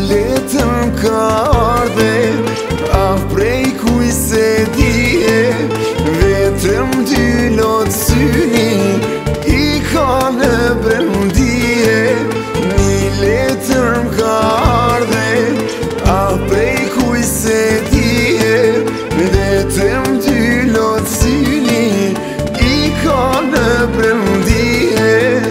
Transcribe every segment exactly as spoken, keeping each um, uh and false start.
letëm ka ardhe, ah prej kuj se dije, vetëm dy lot syni i ka në brendije. Një letëm ka ardhe, ah prej kuj se dije, vetëm dy lot syni i ka në brendije.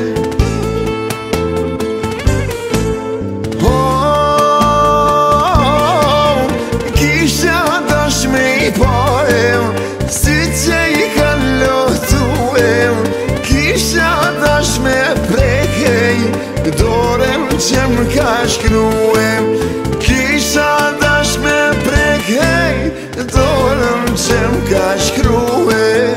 Si që i kanë lotuem, kisha dash me prekej dorem që m'ka shkruem. Kisha dash me prekej dorem që m'ka shkruem.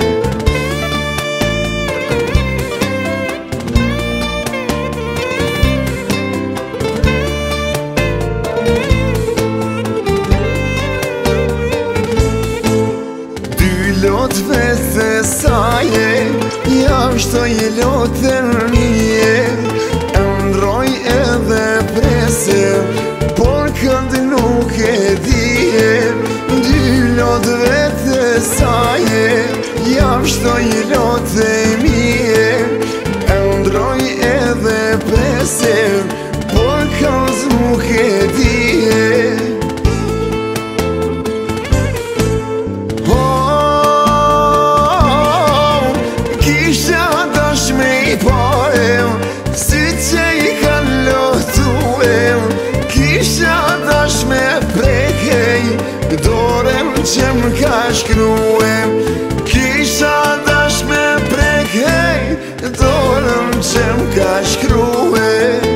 Lotve se saje, jam shtoj lotën mije, ndroj edhe prese, por kënd nuk e dije. Dy lotve se saje, jam shtoj lotën mije, ndroj edhe prese, por kënd nuk e dije. Si që i kanë lotuem, kisha dash me prekej dorem që m'ka shkruem. Kisha dash me prekej dorem që m'ka shkruem.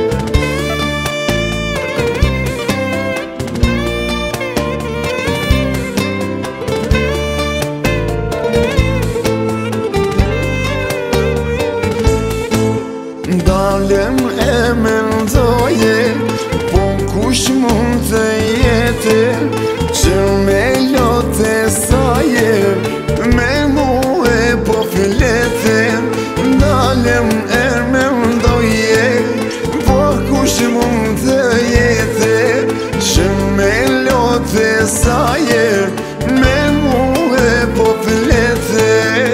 Dalem e mendoje, po kush mund të jete, që me lote saje, me mu e po filete. Dalem e mendoje, po kush mund të jete, që me lote saje, me mu e po filete.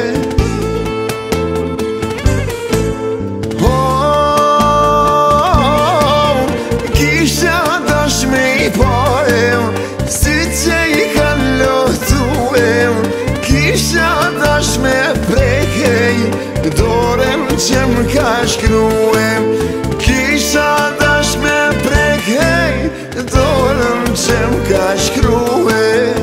Si që i kanë lotuem, kisha dash me prekej dorem që m'ka shkruem. Kisha dash me prekej dorem që m'ka shkruem.